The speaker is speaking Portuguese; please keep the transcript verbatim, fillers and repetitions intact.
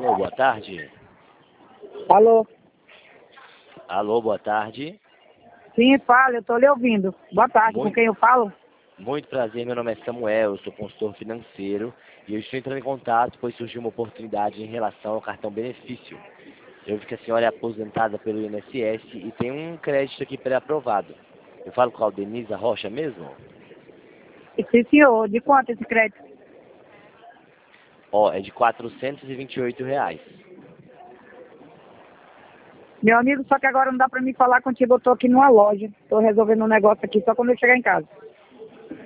Alô, boa tarde. Alô? Alô, boa tarde. Sim, fala, eu tô lhe ouvindo. Boa tarde, Muito, com quem eu falo? muito prazer, meu nome é Samuel, eu sou consultor financeiro e eu estou entrando em contato pois surgiu uma oportunidade em relação ao cartão benefício. Eu vi que a senhora é aposentada pelo I N S S e tem um crédito aqui pré-aprovado. Eu falo com a Aldenisa Rocha mesmo? Sim, senhor. De quanto esse crédito? Ó, é de quatrocentos e vinte e oito reais. Meu amigo, só que agora não dá pra mim falar contigo, eu tô aqui numa loja. Tô resolvendo um negócio aqui só quando eu chegar em casa.